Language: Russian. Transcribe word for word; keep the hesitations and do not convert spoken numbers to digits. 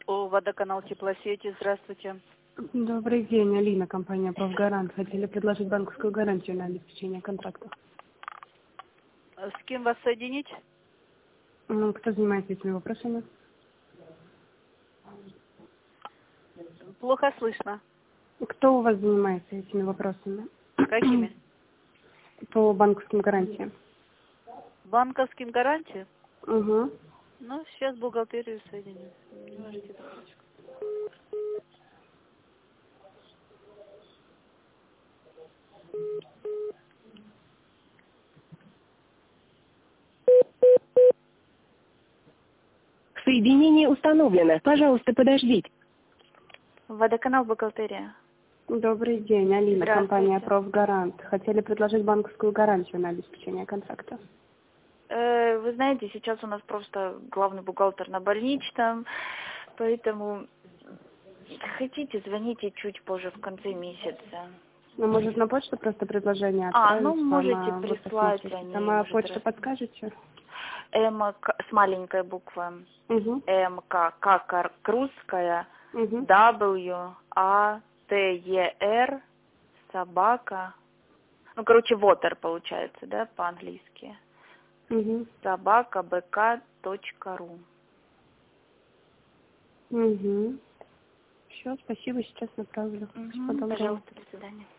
О, водоканал Теплосети, здравствуйте. Добрый день, Алина, компания «Профгарант». Хотели предложить банковскую гарантию на обеспечение контракта. С кем вас соединить? Ну, кто занимается этими вопросами? Плохо слышно. Кто у вас занимается этими вопросами? Какими? По банковским гарантиям. Банковским гарантиям? Угу. Ну, сейчас бухгалтерию соединю. Немножечко секундочку. Соединение установлено. Пожалуйста, подождите. Водоканал бухгалтерия. Добрый день, Алина, компания Здравствуйте. «Профгарант». Хотели предложить банковскую гарантию на обеспечение контракта. Э, вы знаете, сейчас у нас просто главный бухгалтер на больничном, поэтому хотите, звоните чуть позже, в конце месяца. Ну, может, на почту просто предложение А, отправить? ну, вам, можете а вы прислать, посмотрите. они, Сама может, почту раз... подскажете? М к- с маленькой буквы. Угу. М К, К как русская, Угу. W, А, Т, Е, Р, собака. Ну, короче, water получается, да, по-английски. Угу. Собака бк точка ру. Угу. Все, спасибо, сейчас направлю. Всего Угу, доброго. пожалуйста, до свидания.